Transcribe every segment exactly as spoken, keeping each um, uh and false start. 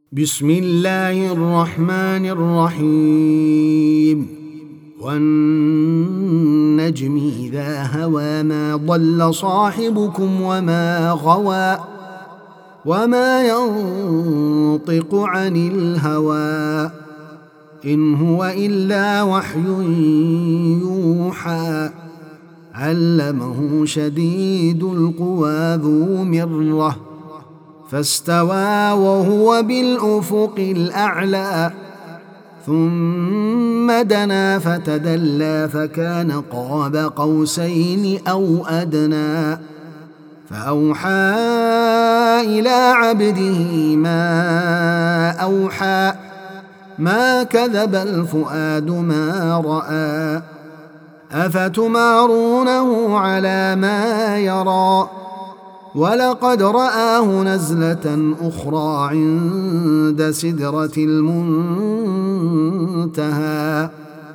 بسم الله الرحمن الرحيم والنجم إذا هوى ما ضل صاحبكم وما غوى وما ينطق عن الهوى إن هو إلا وحي يوحى علمه شديد القوى ذو مرة فاستوى وهو بالأفق الأعلى ثم دنا فتدلى فكان قاب قوسين أو أدنى فأوحى إلى عبده ما أوحى ما كذب الفؤاد ما رأى أفتمارونه على ما يرى ولقد رآه نزلة أخرى عند سدرة المنتهى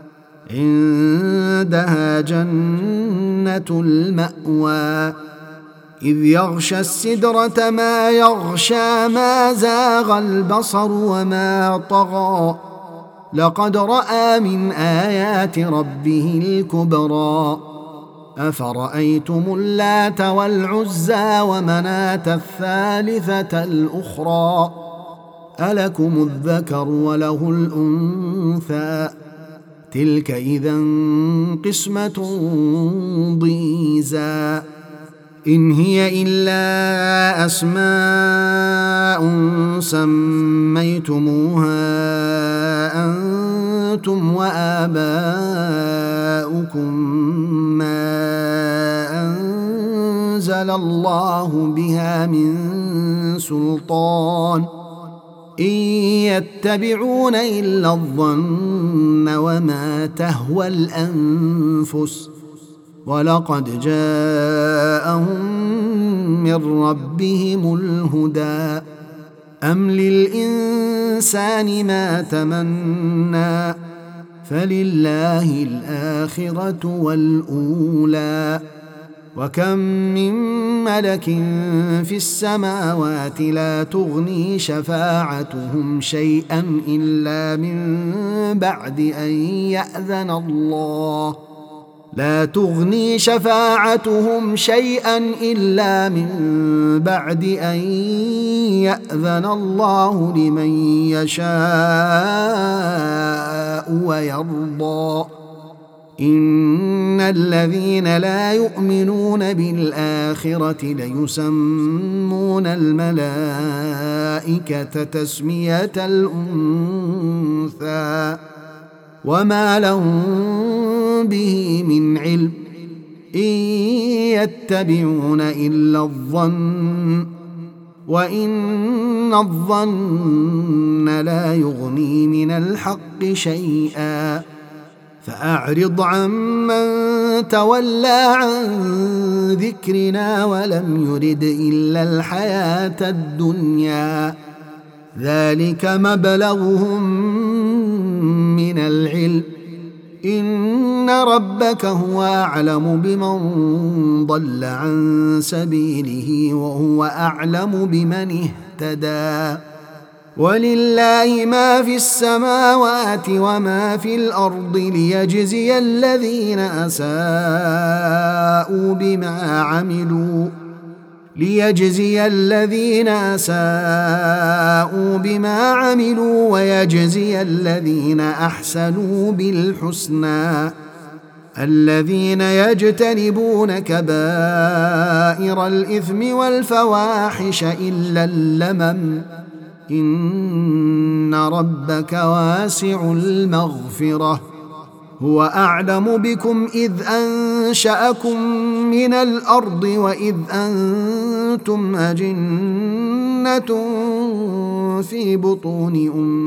عندها جنة المأوى إذ يغشى السدرة ما يغشى ما زاغ البصر وما طغى لقد رأى من آيات ربه الكبرى أفرأيتم اللات والعزى ومناة الثالثة الأخرى ألكم الذكر وله الأنثى تلك إذا قسمة ضيزى إن هي إلا أسماء سميتموها أنتم وآباؤكم ما أنزل الله بها من سلطان إن يتبعون إلا الظن وما تهوى الأنفس ولقد جاءهم من ربهم الهدى أم للإنسان ما تمنى فلله الآخرة والأولى وكم من ملك في السماوات لا تغني شفاعتهم شيئا إلا من بعد أن يأذن الله لا تغني شفاعتهم شيئا إلا من بعد أن يأذن الله لمن يشاء ويرضى إن الذين لا يؤمنون بالآخرة ليسمون الملائكة تسمية الأنثى وما لهم به من علم إن يتبعون إلا الظن وإن الظن لا يغني من الحق شيئا فأعرض عمن تولى عن ذكرنا ولم يرد إلا الحياة الدنيا ذلك مبلغهم من العلم إن ربك هو أعلم بمن ضل عن سبيله وهو أعلم بمن اهتدى ولله ما في السماوات وما في الأرض ليجزي الذين أساءوا بما عملوا ليجزي الذين أساءوا بما عملوا ويجزي الذين أحسنوا بالحسنى الذين يجتنبون كبائر الإثم والفواحش إلا اللمم إن ربك واسع المغفرة هو أعلم بكم إذ أنشأكم من الأرض وإذ أنتم أجنة في بطون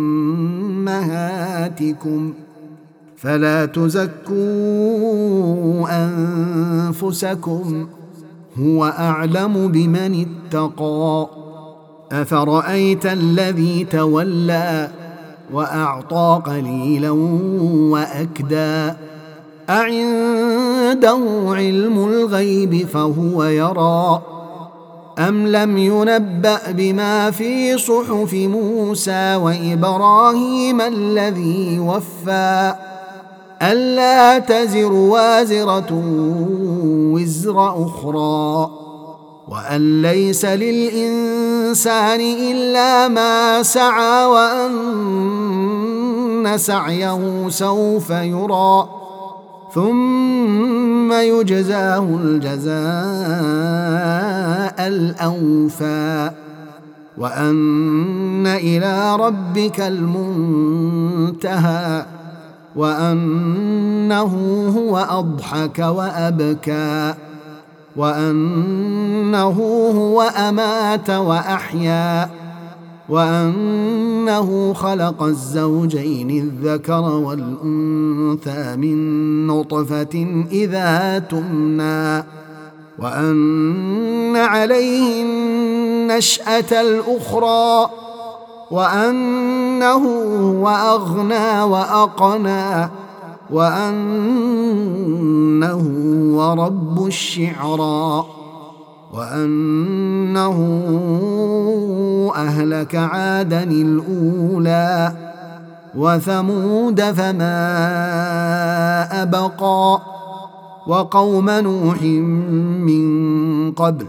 أمهاتكم فلا تزكوا أنفسكم هو أعلم بمن اتقى أفرأيت الذي تولى وأعطى قليلا وأكدى أعنده علم الغيب فهو يرى أم لم ينبأ بما في صحف موسى وإبراهيم الذي وفى ألا تزر وازرة وزر أخرى وأن ليس للإنسان إلا ما سعى وأن سعيه سوف يرى ثم يجزاه الجزاء الأوفى وأن إلى ربك المنتهى وأنه هو أضحك وأبكى وأنه هو أمات وأحيا وأنه خلق الزوجين الذكر والأنثى من نطفة إذا تمنى وأن عليه النشأة الأخرى وأنه هو أغنى وأقنى وأنه هو رب الشعرى وأنه أهلك عادا الأولى وثمود فما أبقى وقوم نوح من قبل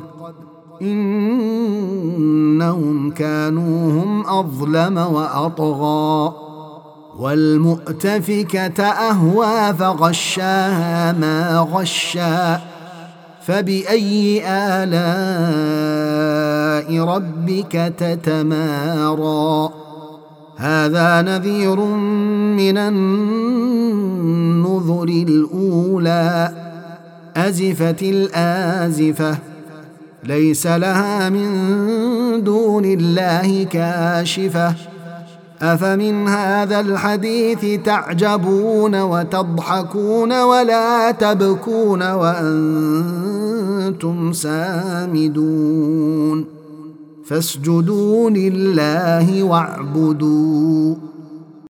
إنهم كانوا هم أظلم وأطغى والمؤتفكة أهوى فغشاها ما غشا فبأي آلاء ربك تتمارى هذا نذير من النذر الأولى أزفت الآزفة ليس لها من دون الله كاشفة أفمن هذا الحديث تعجبون وتضحكون ولا تبكون وأنتم سامدون فاسجدوا لله واعبدوا